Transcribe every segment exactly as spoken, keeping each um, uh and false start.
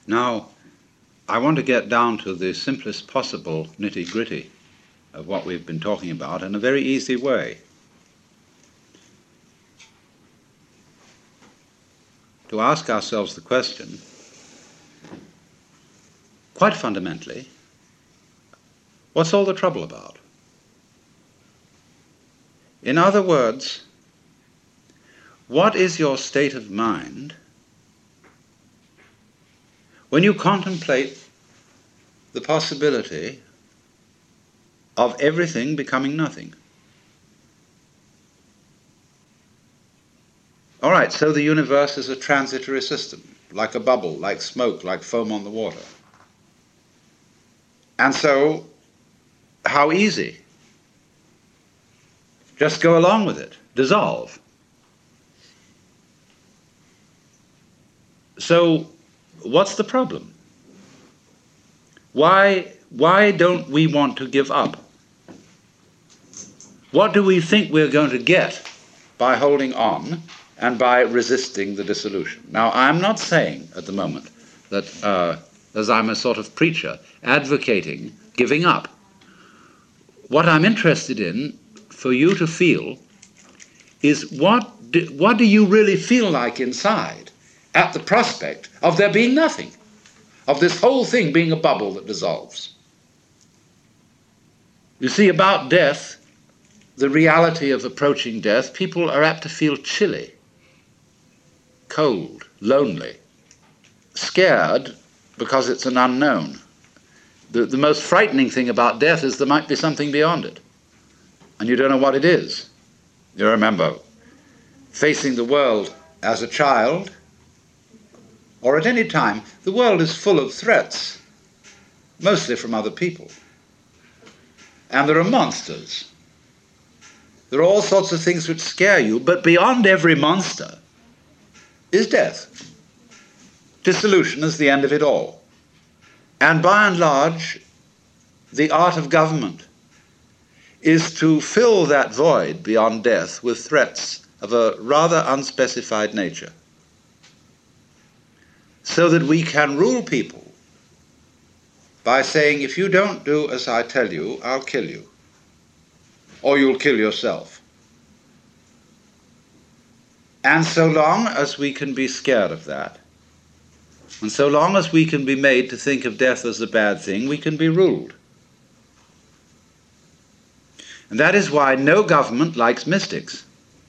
Now, I want to get down to the simplest possible nitty-gritty of what we've been talking about in a very easy way. To ask ourselves the question, quite fundamentally, what's all the trouble about? In other words, what is your state of mind when you contemplate the possibility of everything becoming nothing? All right, so the universe is a transitory system, like a bubble, like smoke, like foam on the water. And so, how easy? Just go along with it, dissolve. So, what's the problem? Why, why don't we want to give up? What do we think we're going to get by holding on and by resisting the dissolution? Now, I'm not saying at the moment that, uh, as I'm a sort of preacher, advocating giving up. What I'm interested in for you to feel is what do, what do you really feel like inside at the prospect of there being nothing, of this whole thing being a bubble that dissolves? You see, about death, the reality of approaching death, people are apt to feel chilly, cold, lonely, scared because it's an unknown. The, the most frightening thing about death is there might be something beyond it, and you don't know what it is. You remember facing the world as a child, or at any time, the world is full of threats, mostly from other people. And there are monsters. There are all sorts of things which scare you, but beyond every monster is death. Dissolution is the end of it all. And by and large, the art of government is to fill that void beyond death with threats of a rather unspecified nature, so that we can rule people by saying, if you don't do as I tell you, I'll kill you, or you'll kill yourself. And so long as we can be scared of that, and so long as we can be made to think of death as a bad thing, we can be ruled. And that is why no government likes mystics.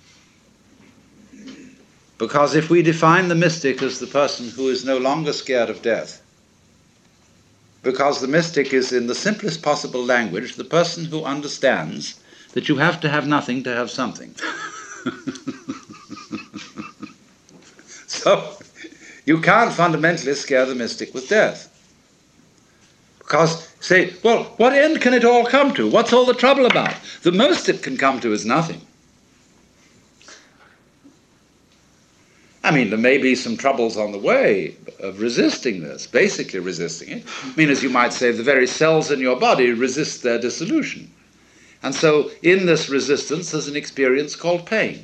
Because if we define the mystic as the person who is no longer scared of death, because the mystic is, in the simplest possible language, the person who understands that you have to have nothing to have something. So, you can't fundamentally scare the mystic with death. Because, say, well, what end can it all come to? What's all the trouble about? The most it can come to is nothing. I mean, there may be some troubles on the way of resisting this, basically resisting it. I mean, as you might say, the very cells in your body resist their dissolution. And so, in this resistance, there's an experience called pain,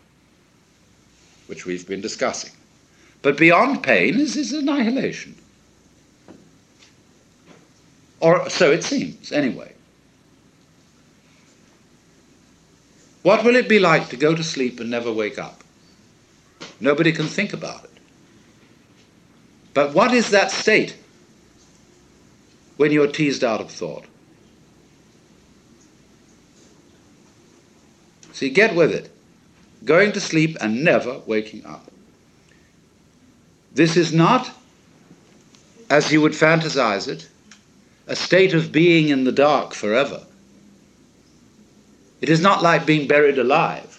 which we've been discussing. But beyond pain is, is annihilation. Or so it seems, anyway. What will it be like to go to sleep and never wake up? Nobody can think about it. But what is that state when you're teased out of thought? See, get with it. Going to sleep and never waking up. This is not, as you would fantasize it, a state of being in the dark forever. It is not like being buried alive,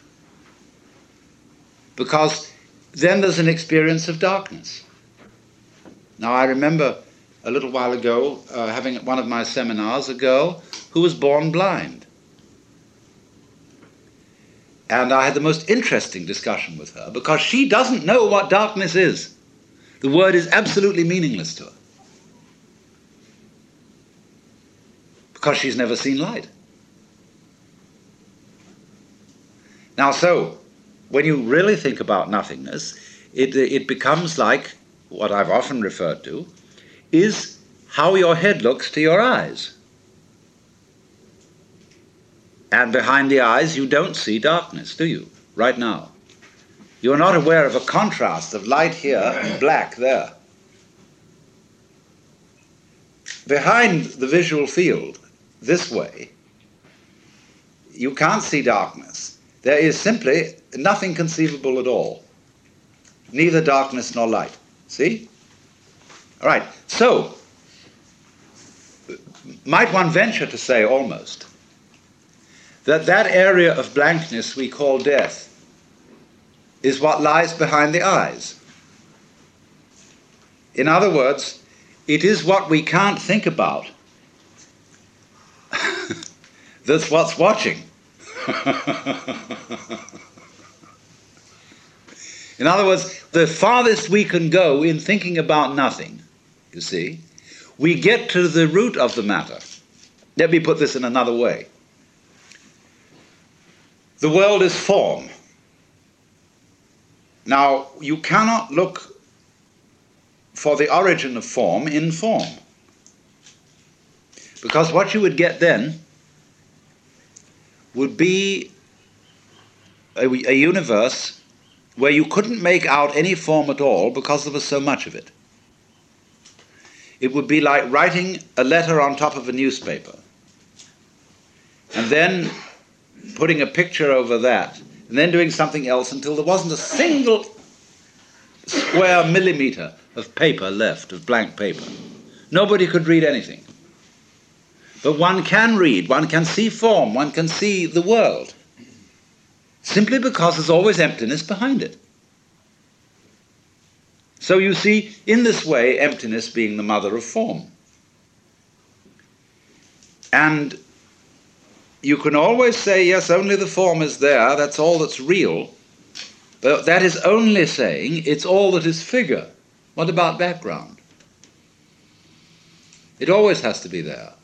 because then there's an experience of darkness. Now, I remember a little while ago uh, having at one of my seminars a girl who was born blind. And I had the most interesting discussion with her, because she doesn't know what darkness is. The word is absolutely meaningless to her, because she's never seen light. Now, so, when you really think about nothingness, it, it becomes like what I've often referred to is how your head looks to your eyes. And behind the eyes you don't see darkness, do you, right now? You're not aware of a contrast of light here and black there. Behind the visual field, this way, you can't see darkness. There is simply nothing conceivable at all. Neither darkness nor light. See? All right. So, might one venture to say almost that that area of blankness we call death is what lies behind the eyes. In other words, it is what we can't think about that's what's watching. In other words, the farthest we can go in thinking about nothing, you see, we get to the root of the matter. Let me put this in another way. The world is form. Now, you cannot look for the origin of form in form. Because what you would get then would be a, a universe where you couldn't make out any form at all because there was so much of it. It would be like writing a letter on top of a newspaper and then putting a picture over that and then doing something else until there wasn't a single square millimeter of paper left, of blank paper. Nobody could read anything. But one can read, one can see form, one can see the world, simply because there's always emptiness behind it. So you see, in this way, emptiness being the mother of form. And you can always say, yes, only the form is there, that's all that's real. But that is only saying it's all that is figure. What about background? It always has to be there.